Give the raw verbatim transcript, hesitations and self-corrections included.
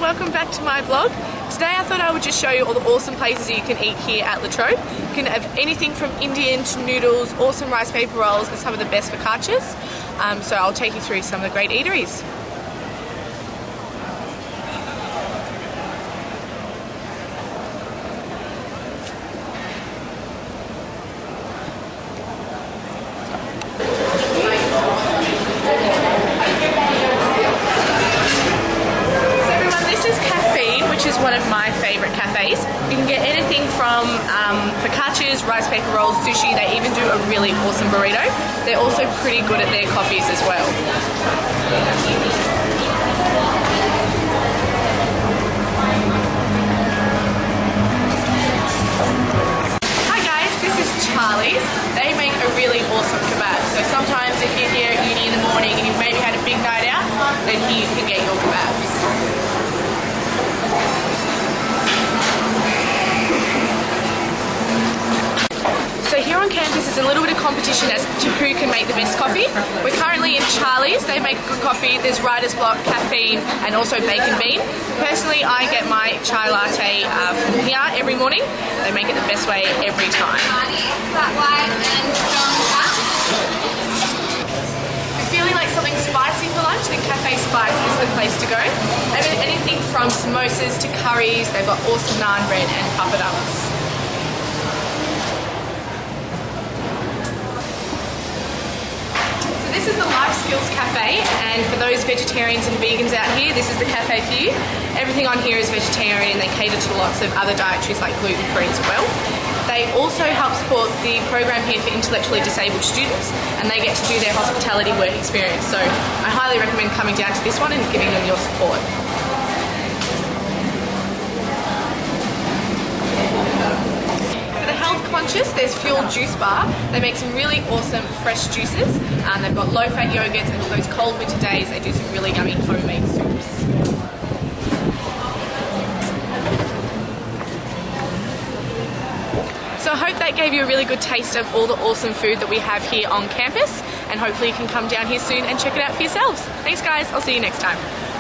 welcome back to my vlog. Today I thought I would just show you all the awesome places you can eat here at Latrobe. You can have anything from Indian to noodles, awesome rice paper rolls, and some of the best focaccias. Um, so I'll take you through some of the great eateries. One of my favourite cafes. You can get anything from um, focaccias, rice paper rolls, sushi. They even do a really awesome burrito. They're also pretty good at their coffees as well. Hi guys, this is Charlie's. They make a really awesome kebab. So sometimes if you're here at uni in the morning and you've maybe had a big night out, then here you can get your kebabs. So here on campus is a little bit of competition as to who can make the best coffee. We're currently in Charlie's. They make good coffee. There's Writer's Block, Caffeine, and also Bacon Bean. Personally, I get my chai latte uh, from here every morning. They make it the best way every time. If you're feeling like something spicy for lunch, then Cafe Spice is the place to go. They have anything from samosas to curries. They've got awesome naan bread and papadums. This is the Life Skills Cafe, and for those vegetarians and vegans out here, this is the cafe for you. Everything on here is vegetarian and they cater to lots of other dietaries like gluten-free as well. They also help support the program here for intellectually disabled students, and they get to do their hospitality work experience. So I highly recommend coming down to this one and giving them your support. Conscious, there's Fuel Juice Bar. They make some really awesome fresh juices. Um, they've got low-fat yogurts, and for those cold winter days, they do some really yummy homemade soups. So I hope that gave you a really good taste of all the awesome food that we have here on campus, and hopefully you can come down here soon and check it out for yourselves. Thanks guys, I'll see you next time.